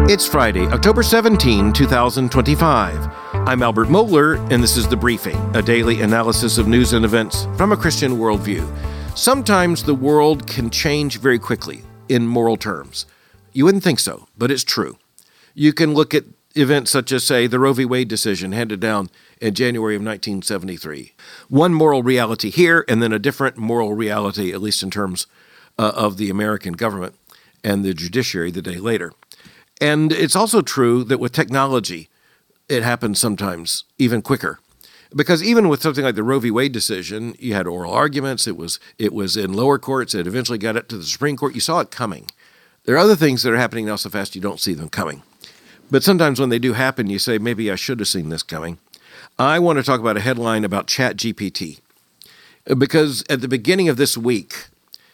It's Friday, October 17, 2025. I'm Albert Mohler, and this is The Briefing, a daily analysis of news and events from a Christian worldview. Sometimes the world can change very quickly in moral terms. You wouldn't think so, but it's true. You can look at events such as, say, the Roe v. Wade decision handed down in January of 1973. One moral reality here, and then a different moral reality, at least in terms of the American government and the judiciary the day later. And it's also true that with technology, it happens sometimes even quicker. Because even with something like the Roe v. Wade decision, you had oral arguments, it was in lower courts, it eventually got up to the Supreme Court, you saw it coming. There are other things that are happening now so fast you don't see them coming. But sometimes when they do happen, you say, maybe I should have seen this coming. I want to talk about a headline about ChatGPT. Because at the beginning of this week,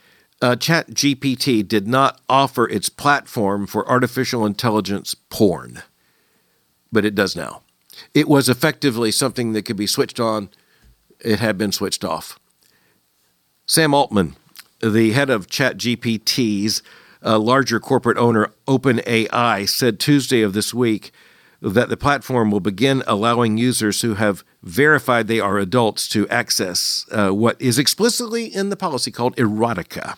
ChatGPT did not offer its platform for artificial intelligence porn, but it does now. It was effectively something that could be switched on. It had been switched off. Sam Altman, the head of ChatGPT's larger corporate owner, OpenAI, said Tuesday of this week that the platform will begin allowing users who have verified they are adults to access what is explicitly in the policy called erotica.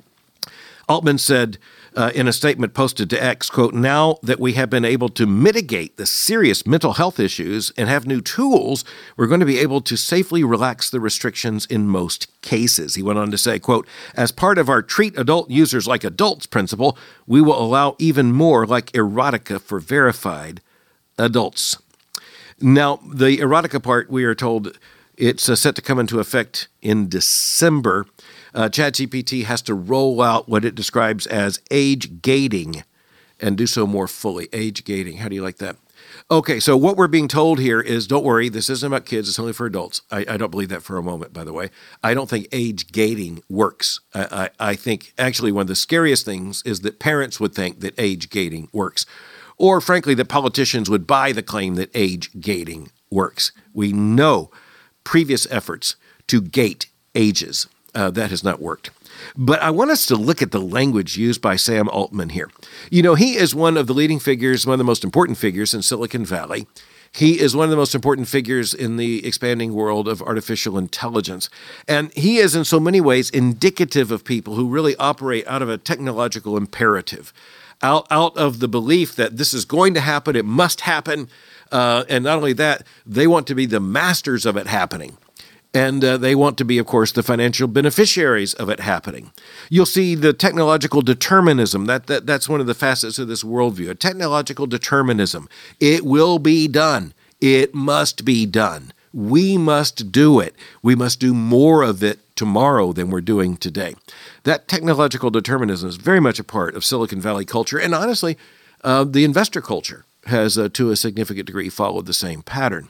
Altman said in a statement posted to X, quote, "Now that we have been able to mitigate the serious mental health issues and have new tools, we're going to be able to safely relax the restrictions in most cases." He went on to say, quote, "As part of our treat adult users like adults principle, we will allow even more like erotica for verified adults." Now, the erotica part, we are told it's set to come into effect in December. ChatGPT has to roll out what it describes as age gating and do so more fully. Age gating. How do you like that? Okay, so what we're being told here is, don't worry, this isn't about kids, it's only for adults. I don't believe that for a moment, by the way. I don't think age gating works. I think actually one of the scariest things is that parents would think that age gating works. Or frankly, that politicians would buy the claim that age gating works. We know previous efforts to gate ages. That has not worked. But I want us to look at the language used by Sam Altman here. You know, he is one of the leading figures, one of the most important figures in Silicon Valley. He is one of the most important figures in the expanding world of artificial intelligence. And he is in so many ways indicative of people who really operate out of a technological imperative, out of the belief that this is going to happen, it must happen. And not only that, they want to be the masters of it happening. And they want to be, of course, the financial beneficiaries of it happening. You'll see the technological determinism. That's one of the facets of this worldview. A technological determinism. It will be done. It must be done. We must do it. We must do more of it tomorrow than we're doing today. That technological determinism is very much a part of Silicon Valley culture. And honestly, the investor culture has, to a significant degree, followed the same pattern.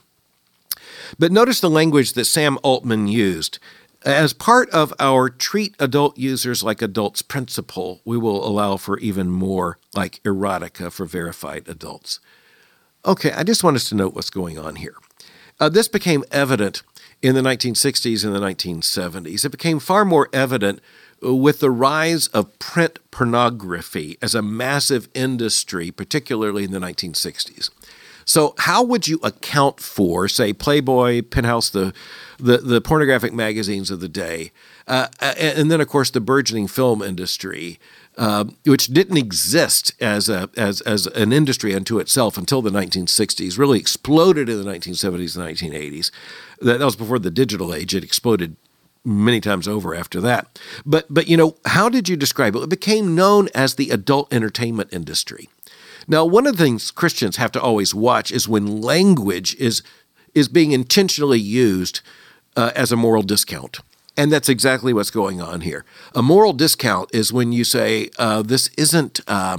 But notice the language that Sam Altman used. As part of our treat adult users like adults principle, we will allow for even more like erotica for verified adults. Okay, I just want us to note what's going on here. This became evident in the 1960s and the 1970s. It became far more evident with the rise of print pornography as a massive industry, particularly in the 1960s. So how would you account for, say, Playboy, Penthouse, the pornographic magazines of the day, and then, of course, the burgeoning film industry, which didn't exist as an industry unto itself until the 1960s, really exploded in the 1970s and 1980s. That was before the digital age. It exploded many times over after that. But you know, how did you describe it? It became known as the adult entertainment industry. Now, one of the things Christians have to always watch is when language is being intentionally used as a moral discount. And that's exactly what's going on here. A moral discount is when you say, this isn't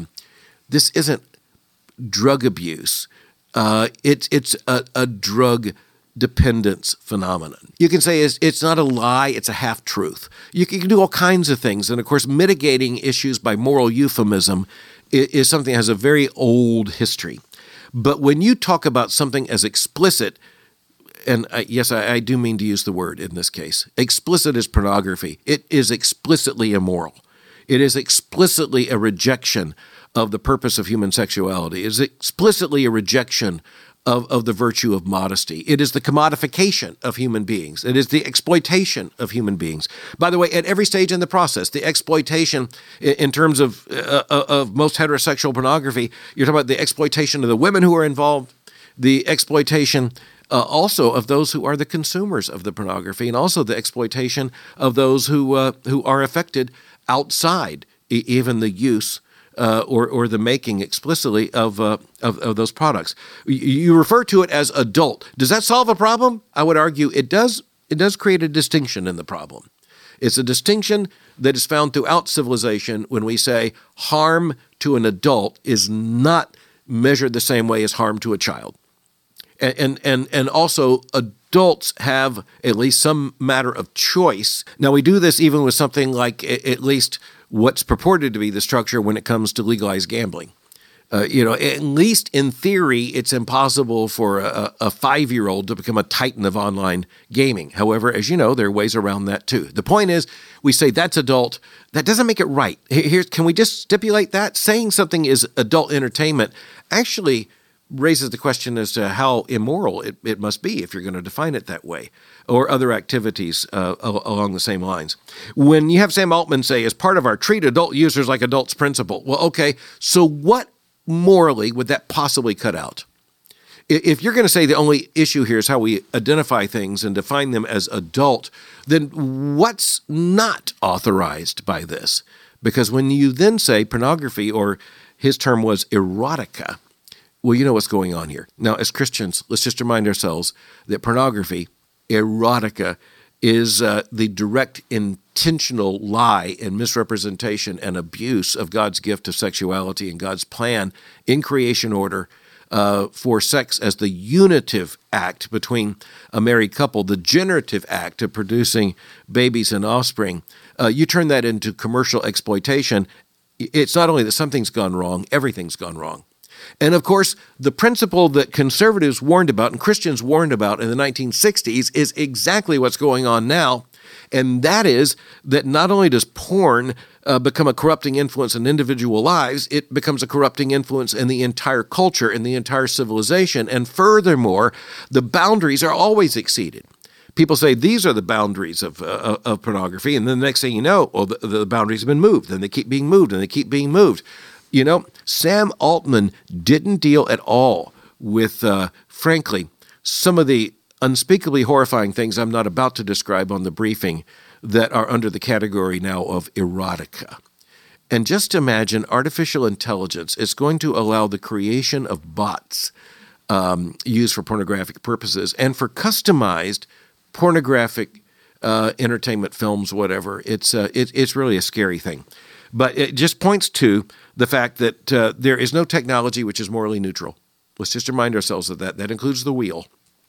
drug abuse. It's a drug dependence phenomenon. You can say it's not a lie, it's a half-truth. You can do all kinds of things. And of course, mitigating issues by moral euphemism is something that has a very old history. But when you talk about something as explicit, and yes, I do mean to use the word in this case, explicit as pornography, it is explicitly immoral. It is explicitly a rejection of the purpose of human sexuality. It is explicitly a rejection of the virtue of modesty. It is the commodification of human beings. It is the exploitation of human beings. By the way, at every stage in the process, the exploitation in terms of most heterosexual pornography, you're talking about the exploitation of the women who are involved, the exploitation also of those who are the consumers of the pornography, and also the exploitation of those who are affected outside even the use or the making explicitly of those products. You refer to it as adult. Does that solve a problem? I would argue it does. It does create a distinction in the problem. It's a distinction that is found throughout civilization when we say harm to an adult is not measured the same way as harm to a child. And also adults have at least some matter of choice. Now, we do this even with something like at least what's purported to be the structure when it comes to legalized gambling. At least in theory, it's impossible for a 5-year-old to become a titan of online gaming. However, as you know, there are ways around that too. The point is, we say that's adult. That doesn't make it right. Can we just stipulate that? Saying something is adult entertainment actually raises the question as to how immoral it must be if you're going to define it that way, or other activities along the same lines. When you have Sam Altman say, as part of our treat adult users like adults principle, well, okay, so what morally would that possibly cut out? If you're going to say the only issue here is how we identify things and define them as adult, then what's not authorized by this? Because when you then say pornography, or his term was erotica, well, you know what's going on here. Now, as Christians, let's just remind ourselves that pornography, erotica, is the direct intentional lie and misrepresentation and abuse of God's gift of sexuality and God's plan in creation order for sex as the unitive act between a married couple, the generative act of producing babies and offspring. You turn that into commercial exploitation. It's not only that something's gone wrong, everything's gone wrong. And of course, the principle that conservatives warned about and Christians warned about in the 1960s is exactly what's going on now. And that is that not only does porn become a corrupting influence in individual lives, it becomes a corrupting influence in the entire culture, in the entire civilization. And furthermore, the boundaries are always exceeded. People say these are the boundaries of pornography, and then the next thing you know, well, the boundaries have been moved, and they keep being moved, and they keep being moved. You know, Sam Altman didn't deal at all with, frankly, some of the unspeakably horrifying things I'm not about to describe on the briefing that are under the category now of erotica. And just imagine artificial intelligence is going to allow the creation of bots used for pornographic purposes and for customized pornographic entertainment films, whatever. It's really a scary thing. But it just points to the fact that there is no technology which is morally neutral. Let's just remind ourselves of that. That includes the wheel.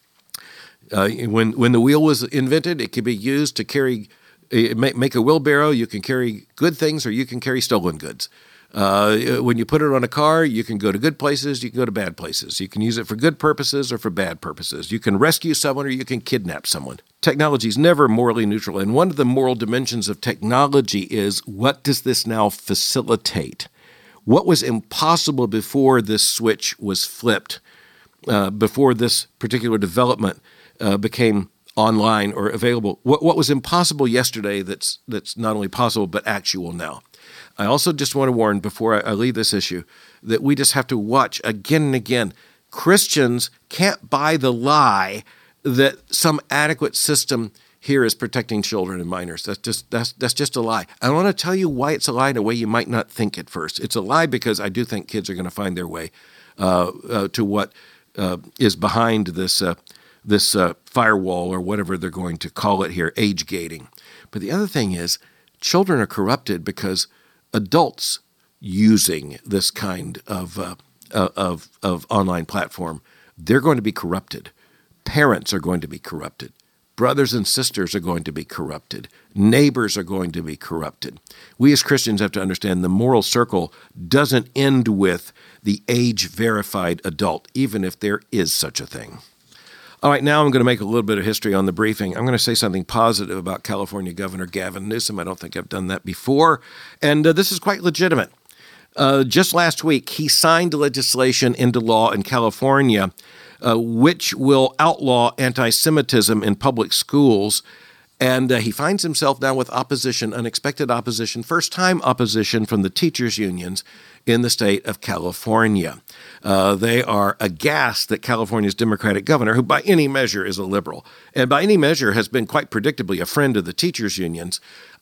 When the wheel was invented, it could be used to carry, make a wheelbarrow. You can carry good things or you can carry stolen goods. When you put it on a car, you can go to good places, you can go to bad places. You can use it for good purposes or for bad purposes. You can rescue someone or you can kidnap someone. Technology is never morally neutral. And one of the moral dimensions of technology is, what does this now facilitate? What was impossible before this switch was flipped, before this particular development became online or available? What was impossible yesterday that's not only possible but actual now? I also just want to warn, before I leave this issue, that we just have to watch again and again. Christians can't buy the lie that some adequate system here is protecting children and minors. That's just a lie. I want to tell you why it's a lie in a way you might not think at first. It's a lie because I do think kids are going to find their way to what is behind this firewall, or whatever they're going to call it here, age gating. But the other thing is, children are corrupted because adults using this kind of online platform, they're going to be corrupted. Parents are going to be corrupted. Brothers and sisters are going to be corrupted. Neighbors are going to be corrupted. We as Christians have to understand the moral circle doesn't end with the age-verified adult, even if there is such a thing. All right, now I'm going to make a little bit of history on the briefing. I'm going to say something positive about California Governor Gavin Newsom. I don't think I've done that before, and this is quite legitimate. Just last week, he signed legislation into law in California, which will outlaw anti-Semitism in public schools. And he finds himself now with opposition, unexpected opposition, first-time opposition from the teachers' unions in the state of California. They are aghast that California's Democratic governor, who by any measure is a liberal, and by any measure has been quite predictably a friend of the teachers' unions,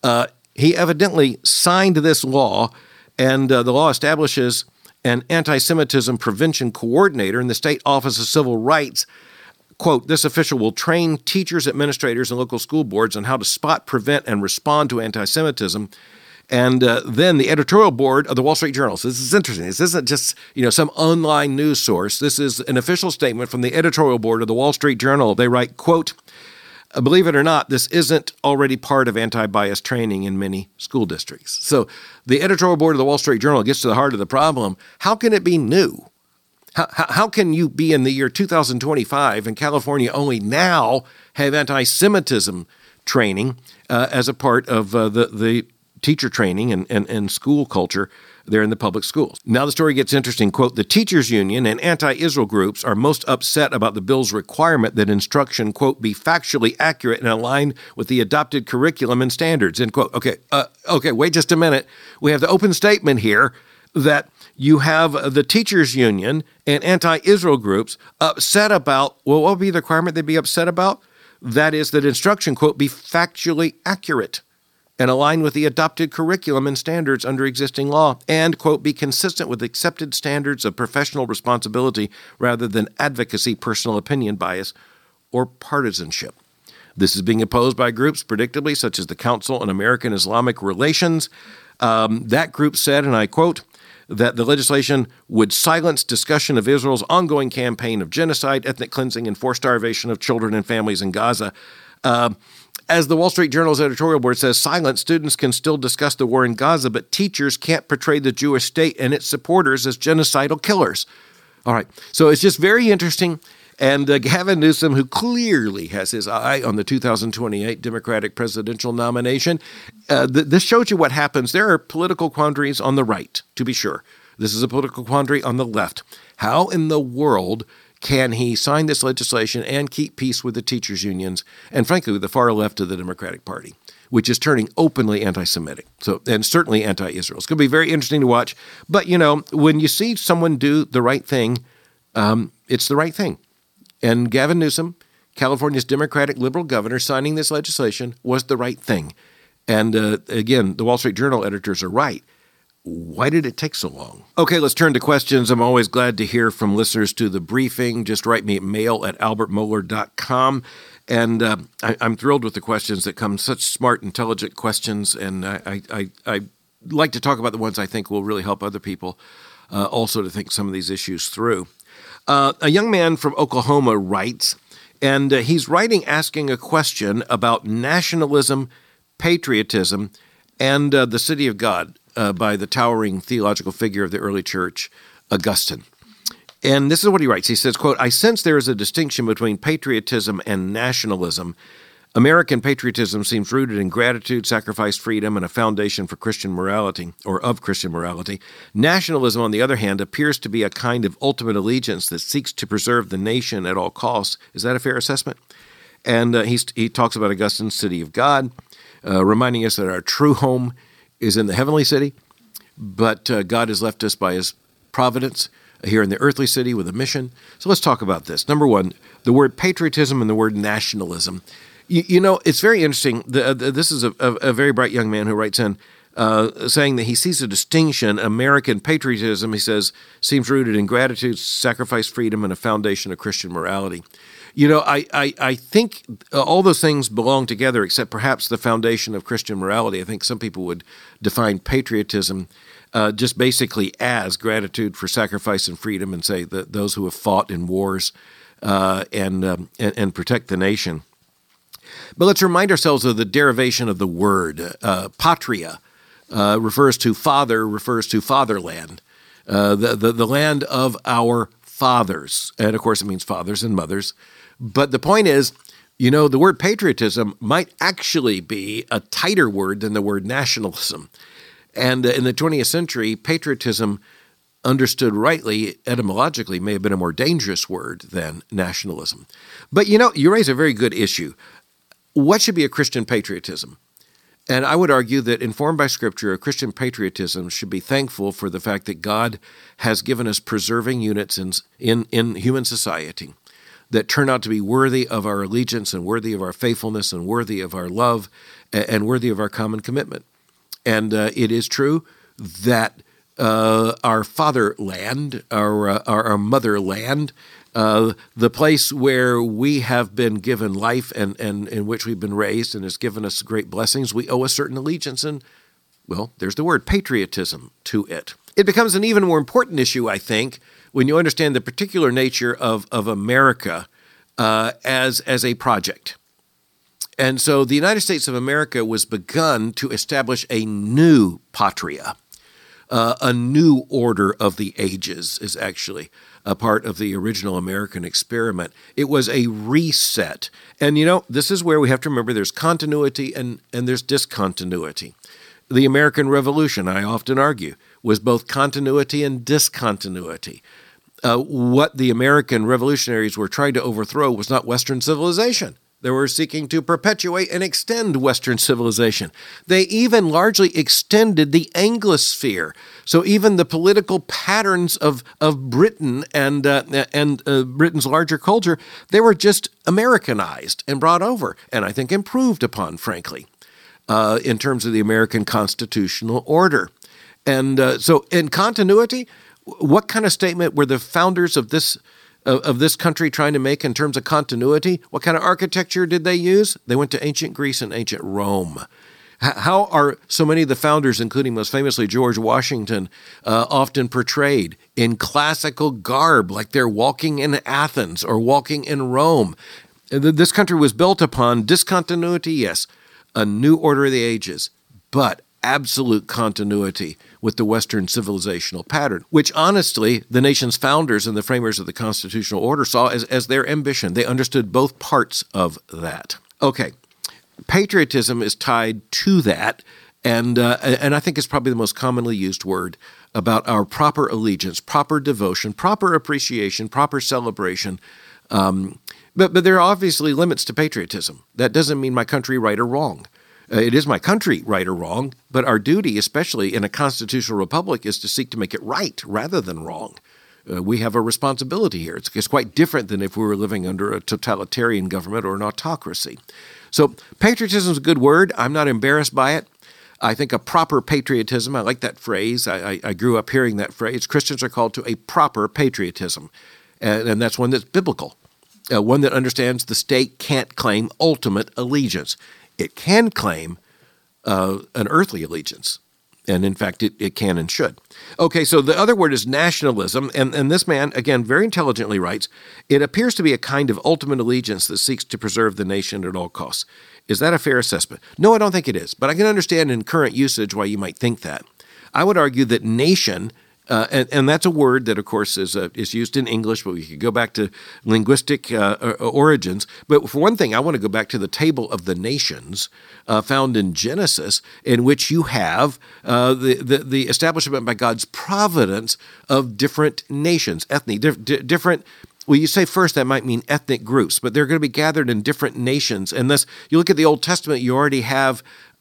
he evidently signed this law, and the law establishes an anti-Semitism prevention coordinator in the State Office of Civil Rights. Quote, this official will train teachers, administrators, and local school boards on how to spot, prevent, and respond to anti-Semitism. And then the editorial board of the Wall Street Journal. So this is interesting. This isn't just, some online news source. This is an official statement from the editorial board of the Wall Street Journal. They write, quote, believe it or not, this isn't already part of anti-bias training in many school districts. So the editorial board of the Wall Street Journal gets to the heart of the problem. How can it be new? How can you be in the year 2025 and California only now have anti-Semitism training as a part of the teacher training and school culture there in the public schools? Now the story gets interesting. Quote, the teachers union and anti-Israel groups are most upset about the bill's requirement that instruction, quote, be factually accurate and aligned with the adopted curriculum and standards, end quote. Okay, wait just a minute. We have the open statement here that you have the teachers union and anti-Israel groups upset about, well, what would be the requirement they'd be upset about? That is that instruction, quote, be factually accurate and align with the adopted curriculum and standards under existing law, and, quote, be consistent with accepted standards of professional responsibility rather than advocacy, personal opinion bias, or partisanship. This is being opposed by groups, predictably, such as the Council on American Islamic Relations. That group said, and I quote, that the legislation would silence discussion of Israel's ongoing campaign of genocide, ethnic cleansing, and forced starvation of children and families in Gaza. As the Wall Street Journal's editorial board says, silent students can still discuss the war in Gaza, but teachers can't portray the Jewish state and its supporters as genocidal killers. All right, so it's just very interesting. And Gavin Newsom, who clearly has his eye on the 2028 Democratic presidential nomination, this shows you what happens. There are political quandaries on the right, to be sure. This is a political quandary on the left. How in the world can he sign this legislation and keep peace with the teachers' unions and, frankly, with the far left of the Democratic Party, which is turning openly anti-Semitic, and certainly anti-Israel? It's going to be very interesting to watch. But, when you see someone do the right thing, it's the right thing. And Gavin Newsom, California's Democratic liberal governor, signing this legislation was the right thing. And again, the Wall Street Journal editors are right. Why did it take so long? Okay, let's turn to questions. I'm always glad to hear from listeners to The Briefing. Just write me at mail@albertmohler.com. And I'm thrilled with the questions that come, such smart, intelligent questions. And I like to talk about the ones I think will really help other people also to think some of these issues through. A young man from Oklahoma writes, and he's writing asking a question about nationalism, patriotism, and the city of God by the towering theological figure of the early church, Augustine. And this is what he writes. He says, quote, I sense there is a distinction between patriotism and nationalism. American patriotism seems rooted in gratitude, sacrifice, freedom, and a foundation for Christian morality, or of Christian morality. Nationalism, on the other hand, appears to be a kind of ultimate allegiance that seeks to preserve the nation at all costs. Is that a fair assessment? And he talks about Augustine's city of God, reminding us that our true home is in the heavenly city, but God has left us by his providence here in the earthly city with a mission. So let's talk about this. Number one, the word patriotism and the word nationalism. It's very interesting. This is a very bright young man who writes in saying that he sees a distinction. American patriotism, he says, seems rooted in gratitude, sacrifice, freedom, and a foundation of Christian morality. I think all those things belong together, except perhaps the foundation of Christian morality. I think some people would define patriotism just basically as gratitude for sacrifice and freedom, and say that those who have fought in wars and protect the nation. But let's remind ourselves of the derivation of the word. Patria refers to father, refers to fatherland, the land of our fathers. And of course, it means fathers and mothers. But the point is, the word patriotism might actually be a tighter word than the word nationalism. And in the 20th century, patriotism, understood rightly, etymologically, may have been a more dangerous word than nationalism. But you raise a very good issue. What should be a Christian patriotism? And I would argue that, informed by Scripture, a Christian patriotism should be thankful for the fact that God has given us preserving units in human society that turn out to be worthy of our allegiance and worthy of our faithfulness and worthy of our love and worthy of our common commitment. And it is true that our fatherland, our motherland, the place where we have been given life and in which we've been raised and has given us great blessings, we owe a certain allegiance and, well, there's the word patriotism to it. It becomes an even more important issue, I think, when you understand the particular nature of America as a project. And so the United States of America was begun to establish a new patria. A new order of the ages is actually a part of the original American experiment. It was a reset. And, this is where we have to remember there's continuity and there's discontinuity. The American Revolution, I often argue, was both continuity and discontinuity. What the American revolutionaries were trying to overthrow was not Western civilization. They were seeking to perpetuate and extend Western civilization. They even largely extended the Anglosphere. So even the political patterns of Britain and Britain's larger culture, they were just Americanized and brought over, and I think improved upon, frankly, in terms of the American constitutional order. And so in continuity, what kind of statement were the founders of this country trying to make in terms of continuity? What kind of architecture did they use? They went to ancient Greece and ancient Rome. How are so many of the founders, including most famously George Washington, often portrayed? In classical garb, like they're walking in Athens or walking in Rome. This country was built upon discontinuity, yes, a new order of the ages, but absolute continuity with the Western civilizational pattern, which honestly the nation's founders and the framers of the constitutional order saw as their ambition. They understood both parts of that. Okay, patriotism is tied to that, and I think it's probably the most commonly used word about our proper allegiance, proper devotion, proper appreciation, proper celebration. But there are obviously limits to patriotism. That doesn't mean my country right or wrong. It is my country, right or wrong, but our duty, especially in a constitutional republic, is to seek to make it right rather than wrong. We have a responsibility here. It's quite different than if we were living under a totalitarian government or an autocracy. So patriotism is a good word. I'm not embarrassed by it. I think a proper patriotism, I like that phrase. I grew up hearing that phrase. Christians are called to a proper patriotism, and that's one that's biblical, one that understands the state can't claim ultimate allegiance. It can claim an earthly allegiance, and in fact, it can and should. Okay, so the other word is nationalism, and this man, again, very intelligently writes, it appears to be a kind of ultimate allegiance that seeks to preserve the nation at all costs. Is that a fair assessment? No, I don't think it is, but I can understand in current usage why you might think that. I would argue that nation, and that's a word that, of course, is used in English, but we could go back to linguistic origins. But for one thing, I want to go back to the table of the nations found in Genesis, in which you have the establishment by God's providence of different nations, different. Well, you say first that might mean ethnic groups, but they're going to be gathered in different nations. And thus, you look at the Old Testament, you already have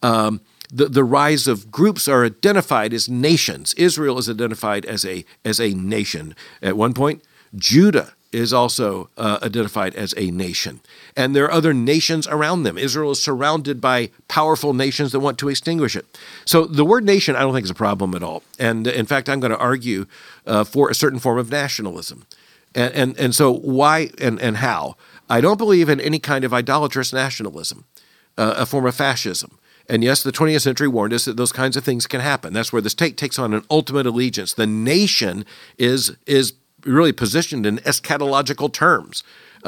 the rise of groups are identified as nations. Israel is identified as a nation. At one point, Judah is also identified as a nation. And there are other nations around them. Israel is surrounded by powerful nations that want to extinguish it. So the word nation I don't think is a problem at all. And in fact, I'm going to argue for a certain form of nationalism. And so why and how? I don't believe in any kind of idolatrous nationalism, a form of fascism. And yes, the 20th century warned us that those kinds of things can happen. That's where the state takes on an ultimate allegiance. The nation is really positioned in eschatological terms.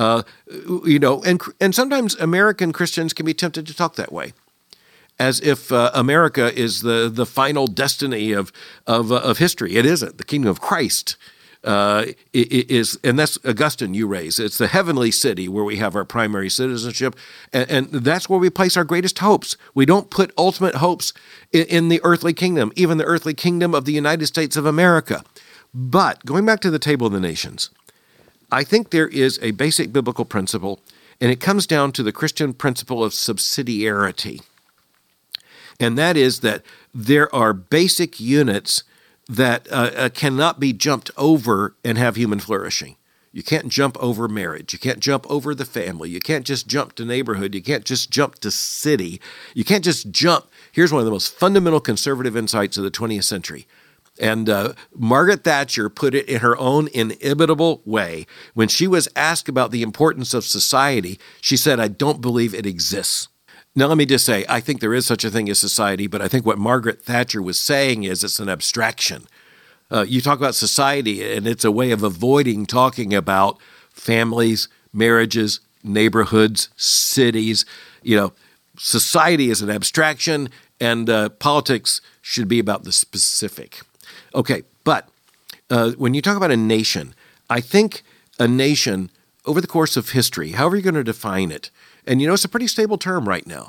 And sometimes American Christians can be tempted to talk that way, as if America is the final destiny of history. It isn't. The kingdom of Christ and that's Augustine you raise. It's the heavenly city where we have our primary citizenship, and that's where we place our greatest hopes. We don't put ultimate hopes in the earthly kingdom, even the earthly kingdom of the United States of America. But going back to the table of the nations, I think there is a basic biblical principle, and it comes down to the Christian principle of subsidiarity. And that is that there are basic units that cannot be jumped over and have human flourishing. You can't jump over marriage. You can't jump over the family. You can't just jump to neighborhood. You can't just jump to city. You can't just jump. Here's one of the most fundamental conservative insights of the 20th century. And Margaret Thatcher put it in her own inimitable way. When she was asked about the importance of society, she said, "I don't believe it exists." Now, let me just say, I think there is such a thing as society, but I think what Margaret Thatcher was saying is it's an abstraction. You talk about society, and it's a way of avoiding talking about families, marriages, neighborhoods, cities. Society is an abstraction, and politics should be about the specific. Okay, but when you talk about a nation, I think a nation, over the course of history, however you're going to define it, and it's a pretty stable term right now.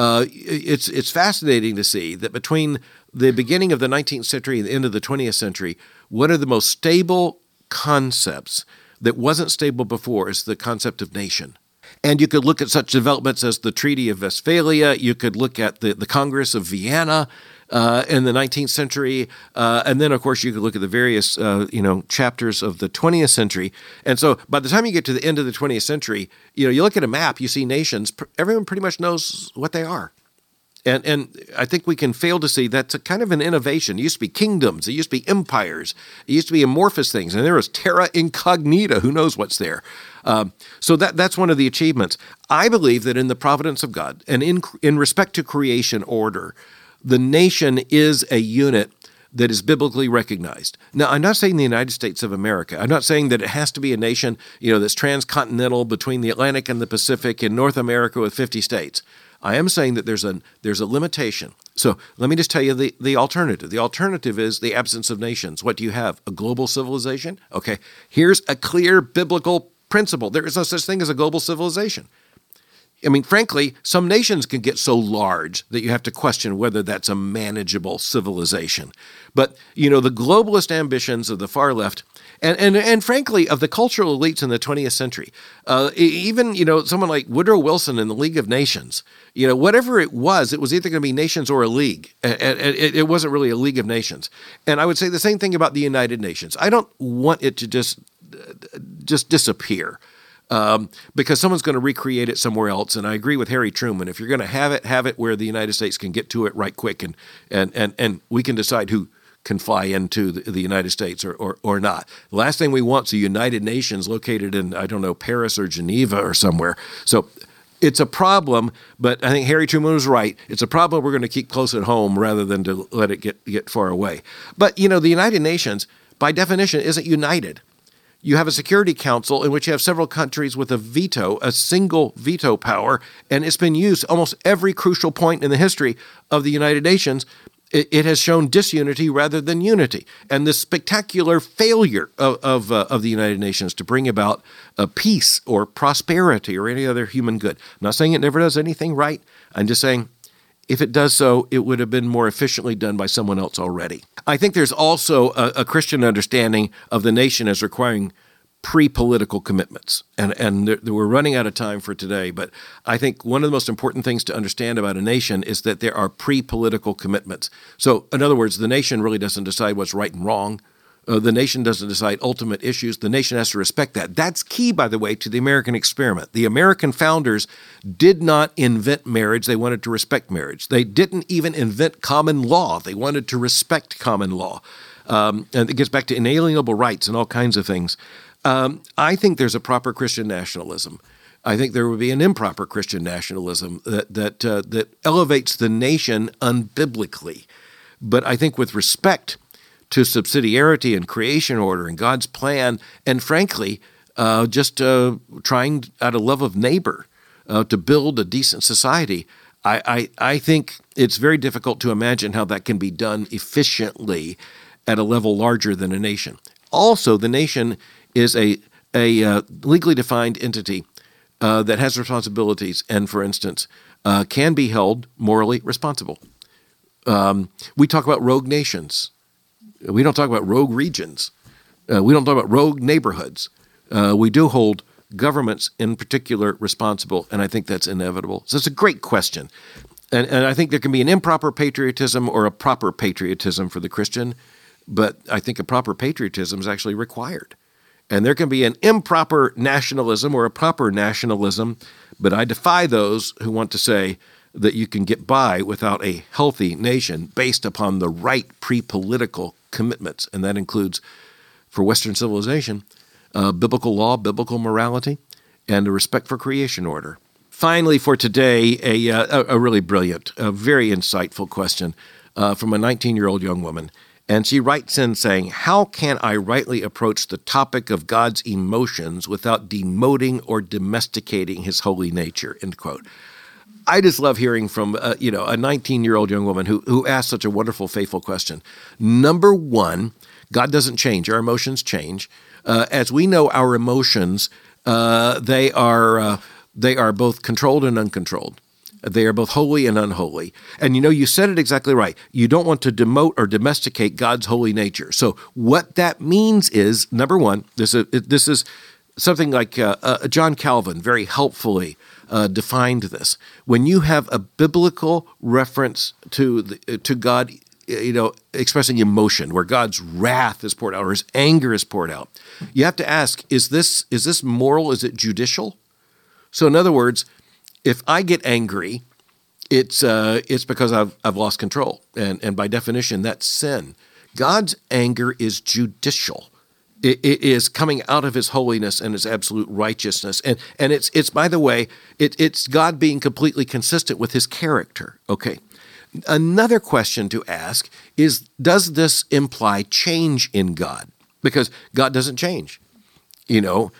It's fascinating to see that between the beginning of the 19th century and the end of the 20th century, one of the most stable concepts that wasn't stable before is the concept of nation. And you could look at such developments as the Treaty of Westphalia. You could look at the Congress of Vienna in the 19th century. And then, of course, you could look at the various, chapters of the 20th century. And so by the time you get to the end of the 20th century, you look at a map, you see nations, everyone pretty much knows what they are. And I think we can fail to see that's a kind of an innovation. It used to be kingdoms. It used to be empires. It used to be amorphous things. And there was terra incognita. Who knows what's there? So that's one of the achievements. I believe that in the providence of God and in respect to creation order, the nation is a unit that is biblically recognized. Now, I'm not saying the United States of America. I'm not saying that it has to be a nation, that's transcontinental between the Atlantic and the Pacific in North America with 50 states. I am saying that there's a limitation. So let me just tell you the alternative. The alternative is the absence of nations. What do you have? A global civilization? Okay, here's a clear biblical principle. There is no such thing as a global civilization. I mean, frankly, some nations can get so large that you have to question whether that's a manageable civilization. But, the globalist ambitions of the far left and frankly, of the cultural elites in the 20th century, even, someone like Woodrow Wilson in the League of Nations, whatever it was either going to be nations or a league. It wasn't really a League of Nations. And I would say the same thing about the United Nations. I don't want it to just disappear. Because someone's going to recreate it somewhere else. And I agree with Harry Truman. If you're going to have it where the United States can get to it right quick and we can decide who can fly into the United States or not. The last thing we want is a United Nations located in, Paris or Geneva or somewhere. So it's a problem, but I think Harry Truman was right. It's a problem we're going to keep close at home rather than to let it get far away. But, the United Nations, by definition, isn't united. You have a Security Council in which you have several countries with a single veto power, and it's been used almost every crucial point in the history of the United Nations. It has shown disunity rather than unity, and the spectacular failure of the United Nations to bring about peace or prosperity or any other human good. I'm not saying it never does anything right. I'm just saying if it does so, it would have been more efficiently done by someone else already. I think there's also a Christian understanding of the nation as requiring pre-political commitments. And we're running out of time for today, but I think one of the most important things to understand about a nation is that there are pre-political commitments. So, in other words, the nation really doesn't decide what's right and wrong. The nation doesn't decide ultimate issues. The nation has to respect that. That's key, by the way, to the American experiment. The American founders did not invent marriage. They wanted to respect marriage. They didn't even invent common law. They wanted to respect common law. And it gets back to inalienable rights and all kinds of things. I think there's a proper Christian nationalism. I think there would be an improper Christian nationalism that elevates the nation unbiblically. But I think with respect to subsidiarity and creation order and God's plan, and frankly, just trying out of love of neighbor to build a decent society, I think it's very difficult to imagine how that can be done efficiently at a level larger than a nation. Also, the nation is a legally defined entity that has responsibilities and, for instance, can be held morally responsible. We talk about rogue nations. We don't talk about rogue regions. We don't talk about rogue neighborhoods. We do hold governments in particular responsible, and I think that's inevitable. So it's a great question. And I think there can be an improper patriotism or a proper patriotism for the Christian, but I think a proper patriotism is actually required. And there can be an improper nationalism or a proper nationalism, but I defy those who want to say that you can get by without a healthy nation based upon the right pre-political commitments, and that includes, for Western civilization, biblical law, biblical morality, and a respect for creation order. Finally, for today, a really brilliant, a very insightful question from a 19-year-old young woman. And she writes in saying, how can I rightly approach the topic of God's emotions without demoting or domesticating his holy nature, end quote. I just love hearing from a 19-year-old young woman who asked such a wonderful, faithful question. Number one, God doesn't change. Our emotions change. As we know, our emotions, they are both controlled and uncontrolled. They are both holy and unholy. And you said it exactly right. You don't want to demote or domesticate God's holy nature. So what that means is, number one, this is something like John Calvin very helpfully defined this. When you have a biblical reference to God, expressing emotion, where God's wrath is poured out or his anger is poured out, you have to ask, is this moral? Is it judicial? So in other words, if I get angry, it's because I've lost control, and by definition, that's sin. God's anger is judicial. It is coming out of his holiness and his absolute righteousness, and it's by the way, it's God being completely consistent with his character. Okay. Another question to ask is, does this imply change in God? Because God doesn't change, and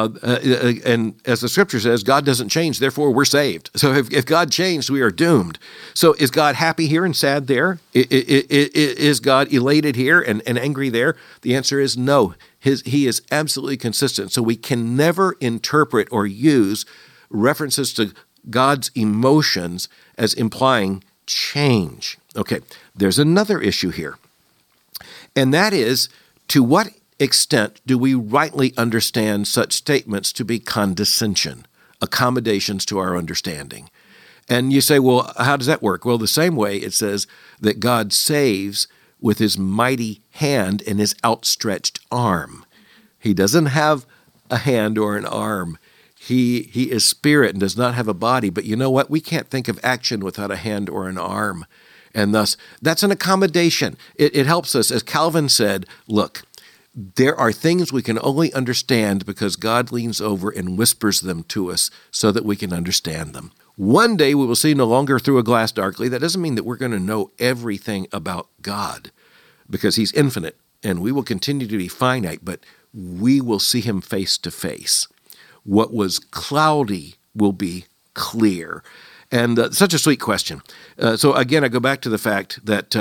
as the scripture says, God doesn't change, therefore we're saved. So if God changed, we are doomed. So is God happy here and sad there? Is God elated here and angry there? The answer is no. He is absolutely consistent. So we can never interpret or use references to God's emotions as implying change. Okay, there's another issue here, and that is, to what extent do we rightly understand such statements to be condescension, accommodations to our understanding? And you say, well, how does that work? Well, the same way it says that God saves with his mighty hand and his outstretched arm. He doesn't have a hand or an arm. He is spirit and does not have a body. But you know what? We can't think of action without a hand or an arm. And thus, that's an accommodation. It helps us. As Calvin said, look, there are things we can only understand because God leans over and whispers them to us so that we can understand them. One day we will see no longer through a glass darkly. That doesn't mean that we're going to know everything about God, because he's infinite and we will continue to be finite, but we will see him face to face. What was cloudy will be clear. And such a sweet question. So again, I go back to the fact that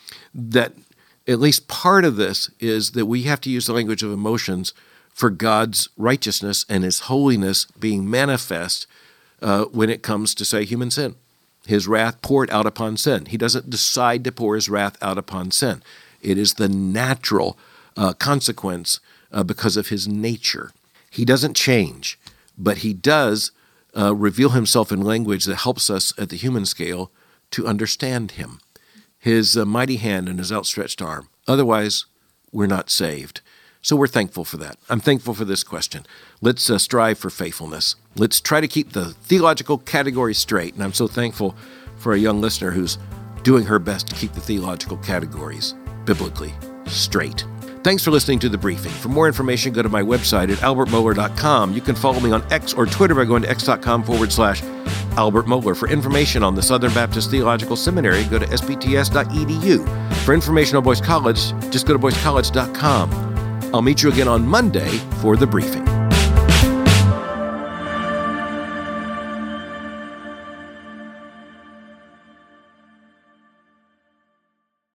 at least part of this is that we have to use the language of emotions for God's righteousness and his holiness being manifest when it comes to, say, human sin. His wrath poured out upon sin. He doesn't decide to pour his wrath out upon sin. It is the natural consequence because of his nature. He doesn't change, but he does reveal himself in language that helps us at the human scale to understand him, his mighty hand and his outstretched arm. Otherwise, we're not saved. So we're thankful for that. I'm thankful for this question. Let's strive for faithfulness. Let's try to keep the theological categories straight. And I'm so thankful for a young listener who's doing her best to keep the theological categories biblically straight. Thanks for listening to The Briefing. For more information, go to my website at albertmohler.com. You can follow me on X or Twitter by going to x.com/Albert Mohler. For information on the Southern Baptist Theological Seminary, go to sbts.edu. For information on Boyce College, just go to boycecollege.com. I'll meet you again on Monday for The Briefing.